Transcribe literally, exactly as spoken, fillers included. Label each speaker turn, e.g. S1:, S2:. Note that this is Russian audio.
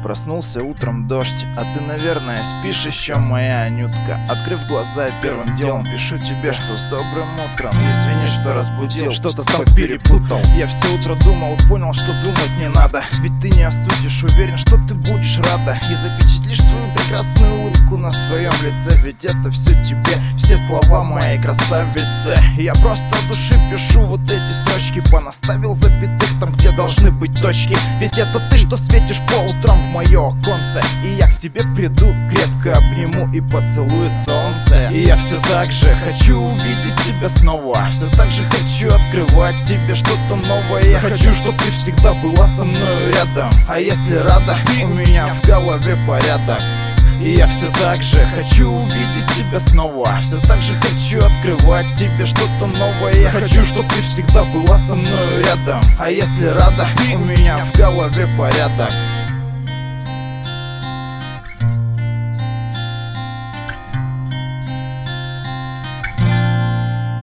S1: Проснулся утром дождь, а ты, наверное, спишь еще, моя Анютка. Открыв глаза, первым делом пишу тебе, что с добрым утром. Извини, что разбудил, что-то там перепутал. Я все утро думал, понял, что думать не надо. Ведь ты не осудишь, уверен, что ты будешь рада. И запечатлишь свою прекрасную улыбку на своем лице. Ведь это все тебе, все слова моей красавицы. Я просто от души пишу вот эти строчки. Понаставил запятых там, где должны быть точки. Ведь это ты, что светишь по утрам в мое оконце. И я к тебе приду, крепко обниму и поцелую солнце. И я все так же хочу увидеть тебя снова. Все так же хочу открывать тебе что-то новое. Я хочу, чтобы ты всегда была со мной рядом. А если рада, у меня в голове порядок. И я все так же хочу увидеть тебя снова. Все так же хочу открывать тебе что-то новое. Я хочу, чтобы ты всегда была со мной рядом. А если рада, у меня в голове порядок.